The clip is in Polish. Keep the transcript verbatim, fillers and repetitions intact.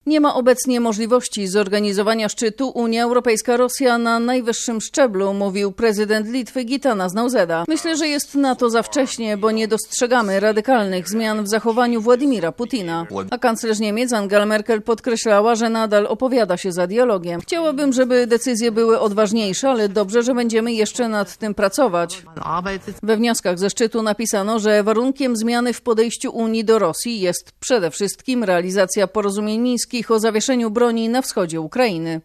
Nie ma obecnie możliwości zorganizowania szczytu Unia Europejska-Rosja na najwyższym szczeblu, mówił prezydent Litwy Gitanas Nausėda. Myślę, że jest na to za wcześnie, bo nie dostrzegamy radykalnych zmian w zachowaniu Władimira Putina. A kanclerz Niemiec Angela Merkel podkreślała, że nadal opowiada się za dialogiem. Chciałabym, żeby decyzje były odważniejsze, ale dobrze, że będziemy jeszcze nad tym pracować. We wnioskach ze szczytu napisano, że warunkiem zmiany w podejściu Unii do Rosji jest przede wszystkim realizacja porozumień mińskich o zawieszeniu broni na wschodzie Ukrainy.